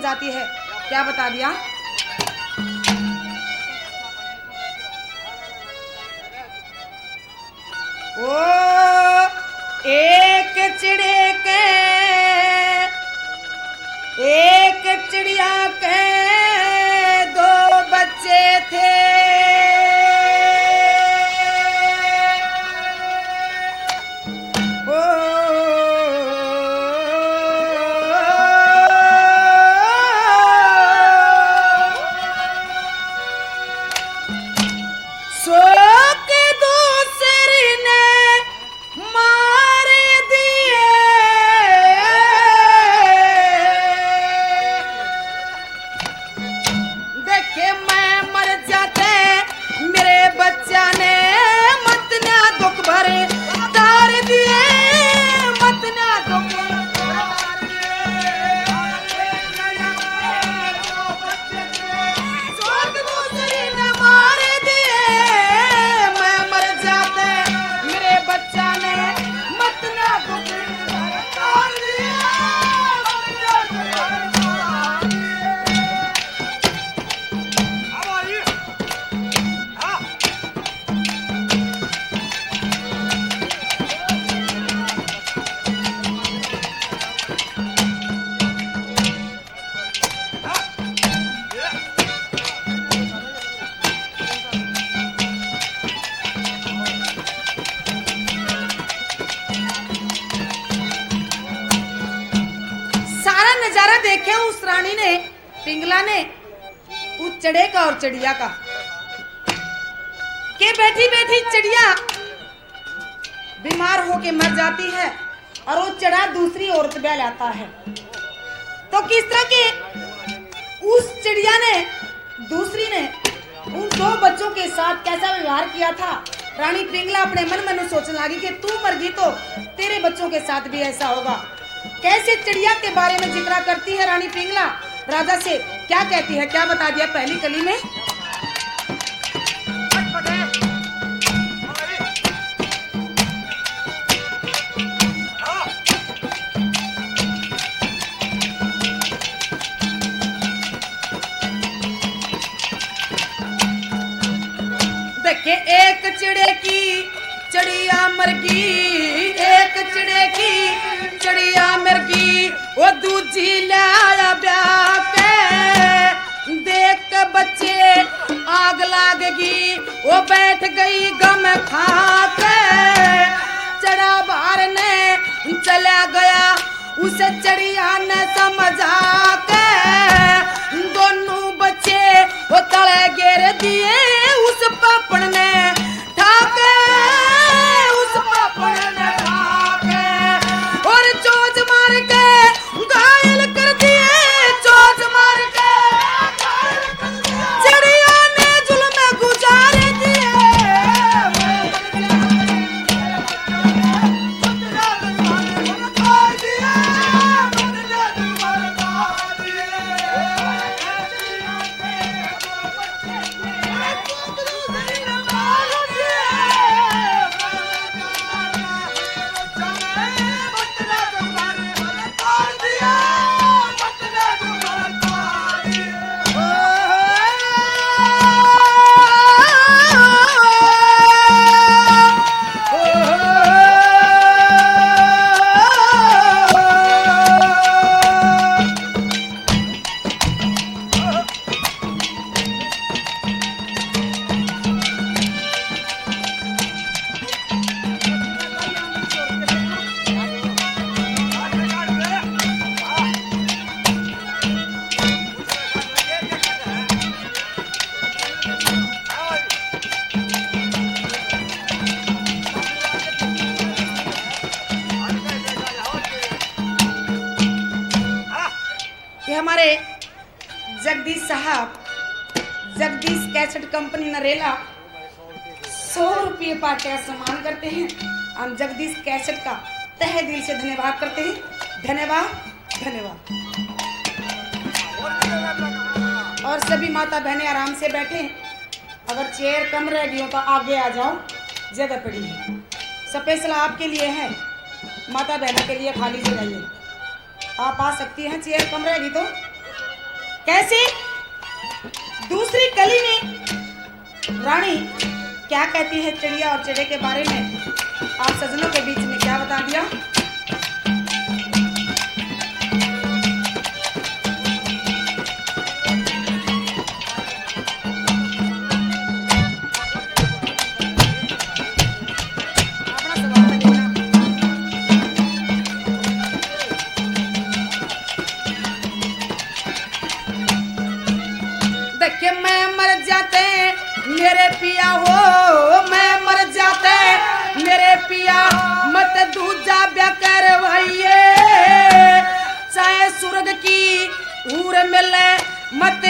बताती है। क्या बता दिया? ओ एक चिड़िया के दो बच्चे थे। देखे उस रानी ने, पिंगला ने, उस चढ़े का और चिड़िया का के बैठी बैठी चिड़िया बीमार होके मर जाती है और वो चढ़ा दूसरी औरत बहलाता है। तो किस तरह के उस चिड़िया ने दूसरी ने उन दो बच्चों के साथ कैसा व्यवहार किया था। रानी पिंगला अपने मन में सोचने लगी कि तू मर गई तो तेरे बच्चों के साथ भी ऐसा होगा। कैसे चिड़िया के बारे में जिक्र करती है रानी पिंगला, राजा से क्या कहती है, क्या बता दिया पहली कली में? देखे एक चिड़े की चिड़िया मर गई, एक चिड़े की चिड़िया मर गई, वो दूजी लाया ब्याह के, देख के बच्चे आग लागेगी, वो बैठ गई गम खा के, चढ़ा बाहर ने चला गया, उसे चिड़िया ने समझा के, दोनों बच्चे वो तले गिर दिए, उस पापड़ ने ठाके, उस पापड़ ने ठाके, और चोच मार के घायल कर दिए, चोच मार के चिड़िया ने जुल्म गुजार दिए। हमारे जगदीश साहब, जगदीश कैसेट कंपनी नरेला 100 रुपये पार्टी का सम्मान करते हैं। हम जगदीश कैसेट का तहे दिल से धन्यवाद करते हैं। धन्यवाद धन्यवाद। और सभी माता बहनें आराम से बैठे, अगर चेयर कम रह गई हो तो आगे आ जाओ, जगह पड़ी है। स्पेशल आपके लिए है, माता बहनों के लिए खाली जगह है, आप आ सकती हैं। चेयर कम रहेगी तो कैसे? दूसरी कली में रानी क्या कहती है चिड़िया और चिड़े के बारे में? आप सजनों के बीच में क्या बता दिया? देखिए मैं मर जाते मेरे पिया हो, मैं मर जाते मेरे पिया, मत दूजा ब्याह करवाइए, चाहे स्वर्ग की हूर मिले मत।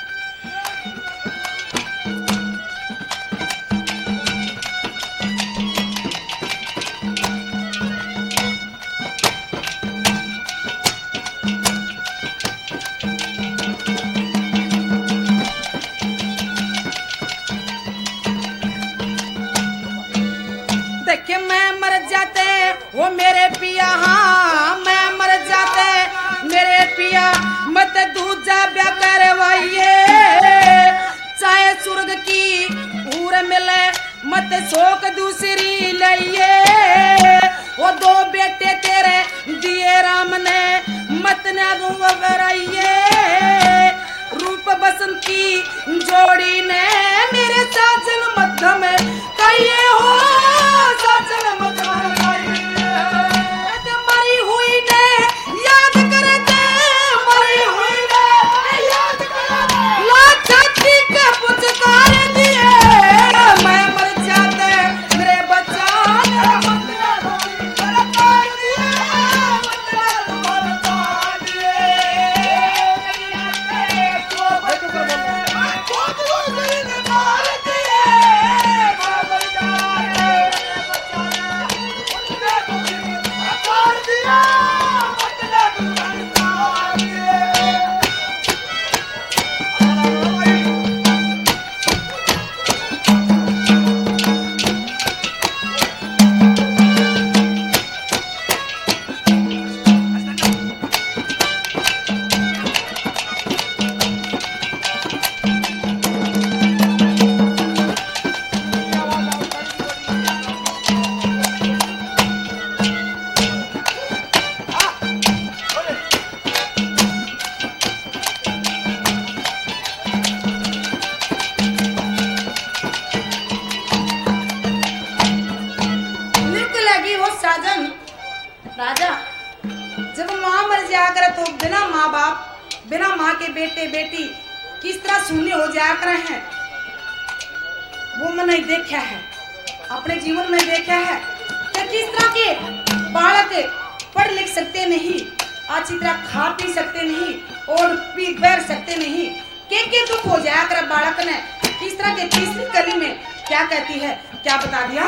देखिए मैं मर जाते वो मेरे पिया, हाँ मैं मर जाते मेरे पिया, मत दूजा ब्याह करवाइए, चाहे स्वर्ग की हूर मिले मत शोक दूसरी लइए, वो दो बेटे तेरे दिए राम ने मत न रुवराइए, रूप बसंती जोड़ी ने मेरे साजन मध्य में कहिए हो, साजन मध्य में मरी हुई ने याद करते, मरी हुई ने याद करते, लाछाती के पुचकार दिए, मैं मर जाते मेरे बच्चा राजा। जब माँ मर जाया करे तो बिना माँ बाप, बिना माँ के बेटे बेटी किस तरह शून्य हो जाया करे हैं, वो मैंने देखा है, अपने जीवन में देखा है कि किस तरह के बालक पढ़ लिख सकते नहीं, अच्छी तरह खा पी सकते नहीं और पी बैठ सकते नहीं, के दुख हो जाया करे बालक ने। किस तरह के तीसरी कली में क्या कहती है, क्या बता दिया?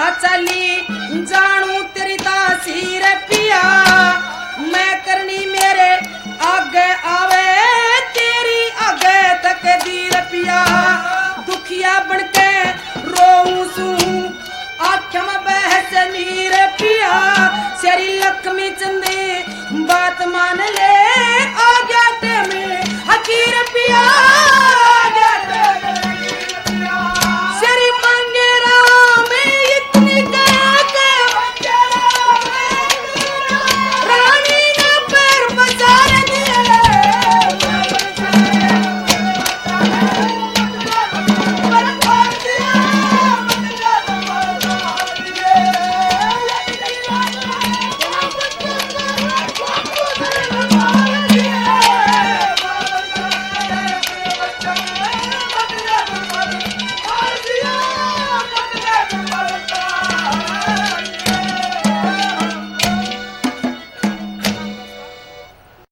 चली जानू तेरी तासीर पिया मैं करनी मेरे आगे आवे तेरी आगे तक दीर पिया दुखिया बनके रोऊं सू आँखों में बहस नीर पिया शेरी लक्ष्मी चंदी बात मान ले